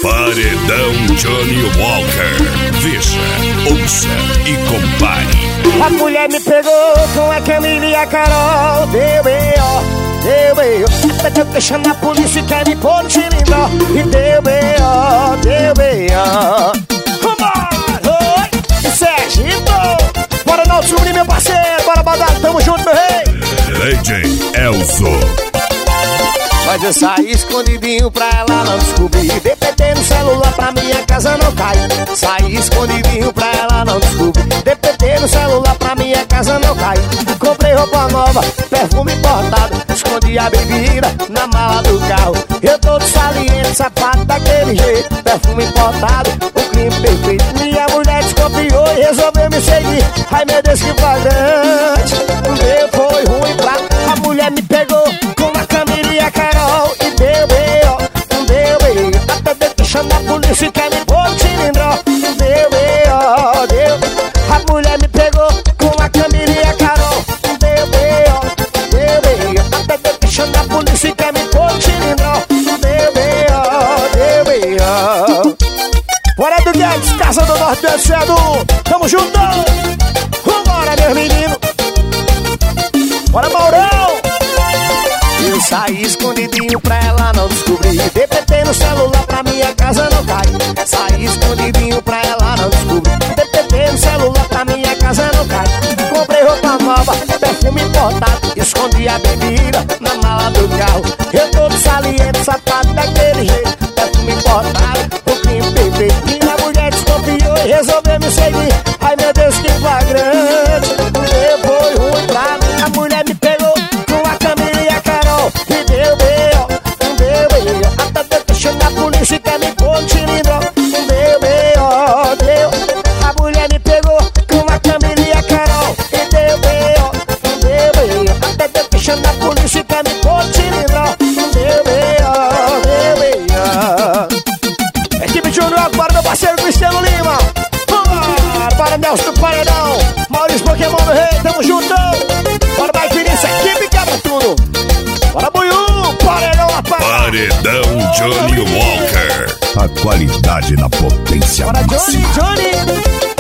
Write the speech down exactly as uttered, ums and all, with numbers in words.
Paredão Johnny Walker. Veja, ouça e compare. A mulher me pegou com a Camila e a Carol. Deu B O, deu B O. Até deixando a polícia quer me pôr no cilindro. E deu B O, deu B O. Vambora, oi, Sergipe. Bora não subir, meu parceiro. Bora badar, tamo junto, meu rei. D J Elzo. Mas eu saí escondidinho pra ela não descobrir. D P T no celular pra minha casa não cair. Saí escondidinho pra ela não descobrir. D P T no celular pra minha casa não cair. Comprei roupa nova, perfume importado. Escondi a bebida na mala do carro. Eu todo saliente, sapato daquele jeito. Perfume importado, o crime perfeito. Minha mulher desconfiou e resolveu me seguir. Ai meu Deus, que flagrante. O meu foi ruim pra... A mulher me pegou com a Camila e a Carol. E deu B O, deu B O. Até deixando a polícia quer me pôr no cilindro. Deu B O, deu. A mulher me pegou com a Camila e a Carol. Deu B O, deu B O. Até deixando a polícia quer me pôr no cilindro. Deu B O, deu B O. Bora do Guedes, Casa do Nordeste, Cedo. Tamo junto. Vambora, meus meninos. Bora, Maurão. Eu saí escondidinho pra ela não descobrir. D P T no celular pra minha casa não cair. Saí escondidinho pra ela não descobrir. D P T no celular pra minha casa não cair. Comprei roupa nova, perfume importado. Escondi a bebida na mala do carro. Eu todo saliente, sapato daquele jeito. Perfume importado, o crime perfeito. Minha mulher desconfiou e resolveu me seguir. Ai meu Deus, que flagrante. Eu foi ruim pra mim. A mulher me pegou com a Camila e a Carol. E deu B O, deu B O. Até deixando a polícia quer me pôr no cilindro. Deu B O, deu. A mulher me pegou com a Camila e a Carol. E deu B O, deu B O. Até deixando a polícia quer me pôr no cilindro. Deu B O, deu B O. Equipe Júnior, para meu parceiro Cristiano Lima. Vambora, para Nelson do Paredão. Maurício Pokémon do Rei, tamo junto. Bora, vai vir essa equipe, quebra tudo. Bora, Buiú, Paredão, rapaz. Paredão Johnny Walker. A qualidade na potência Bora, máxima. Johnny, Johnny.